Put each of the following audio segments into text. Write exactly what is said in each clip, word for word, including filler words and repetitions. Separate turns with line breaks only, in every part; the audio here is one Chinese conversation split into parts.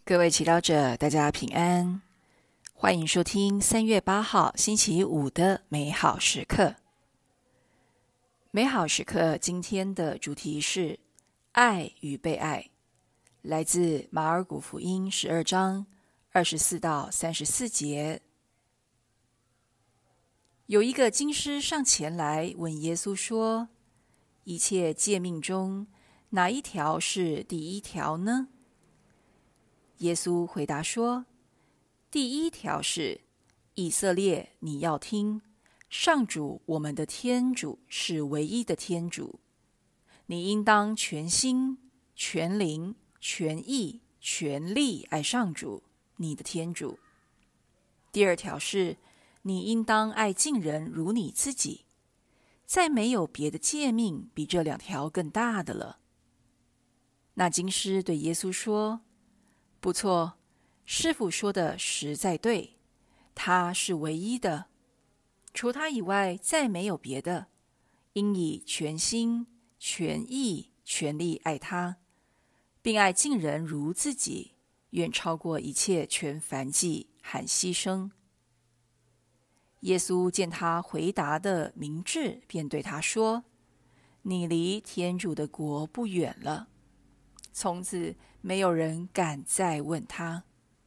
各位祈祷者，大家平安，欢迎收听三月八号星期五的美好时刻。美好时刻今天的主题是爱与被爱，来自马尔谷福音十二章二十四到三十四节。有一个经师上前来问耶稣说：一切诫命中，哪一条是第一条呢？耶稣回答说：第一条是，以色列，你要听，上主我们的天主是唯一的天主，你应当全心、全灵、全意、全力爱上主你的天主。第二条是，你应当爱近人如你自己，再没有别的诫命比这两条更大的了。那经师对耶稣说：不错，师父说的实在对，他是唯一的，除他以外再没有别的，应以全心、全意、全力爱他，并爱近人如自己，远超过一切全燔祭和牺牲。耶稣见他回答的明智，便对他说：你离天主的国不远了。从此没有人敢再问他。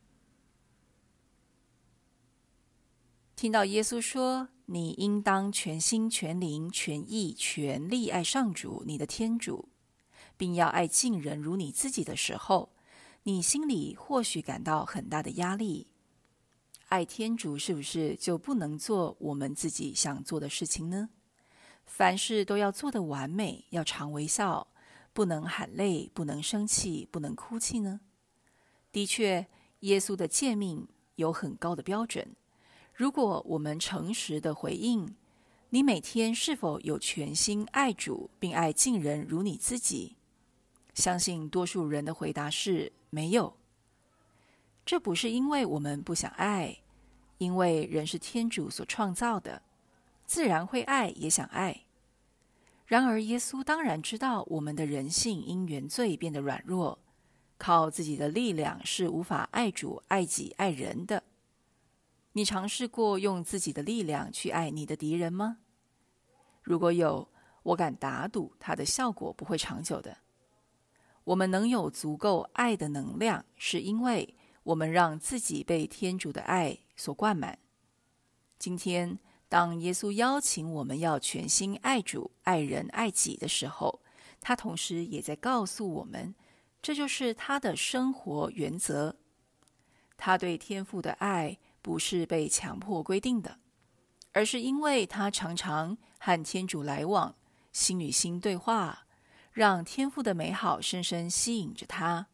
听到耶稣说你应当全心、全灵、全意、全力爱上主你的天主，并要爱近人如你自己的时候，你心里或许感到很大的压力。爱天主是不是就不能做我们自己想做的事情呢？凡事都要做得完美，要常微笑，不能喊累，不能生气，不能哭泣呢？的确，耶稣的诫命有很高的标准。如果我们诚实的回应，你每天是否有全心爱主，并爱近人如你自己？相信多数人的回答是没有。这不是因为我们不想爱，因为人是天主所创造的，自然会爱，也想爱。然而耶稣当然知道我们的人性因原罪变得软弱，靠自己的力量是无法爱主、爱己、爱人的。你尝试过用自己的力量去爱你的敌人吗？如果有，我敢打赌它的效果不会长久的。我们能有足够爱的能量，是因为我们让自己被天主的爱所灌满。今天当耶稣邀请我们要全心爱主、爱人、爱己的时候，他同时也在告诉我们，这就是他的生活原则。他对天父的爱不是被强迫规定的，而是因为他常常和天主来往，心与心对话，让天父的美好深深吸引着他。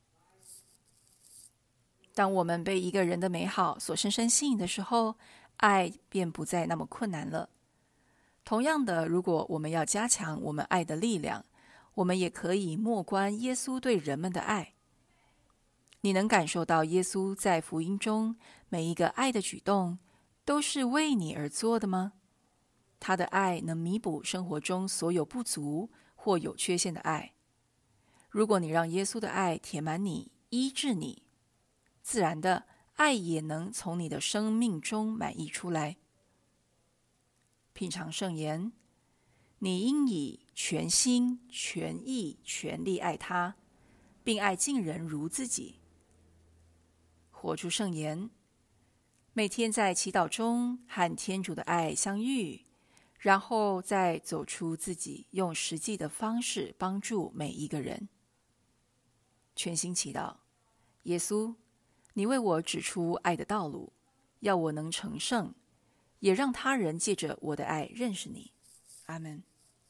当我们被一个人的美好所深深吸引的时候，爱便不再那么困难了。同样的，如果我们要加强我们爱的力量，我们也可以默观耶稣对人们的爱。你能感受到耶稣在福音中每一个爱的举动都是为你而做的吗？他的爱能弥补生活中所有不足或有缺陷的爱。如果你让耶稣的爱填满你、医治你，自然的爱也能从你的生命中满溢出来。品尝圣言，你应以全心、全意、全力爱他，并爱近人如自己。活出圣言，每天在祈祷中和天主的爱相遇，然后再走出自己，用实际的方式帮助每一个人。全心祈祷，耶稣，你为我指出爱的道路，要我能成圣，也让他人借着我的爱认识你。阿们。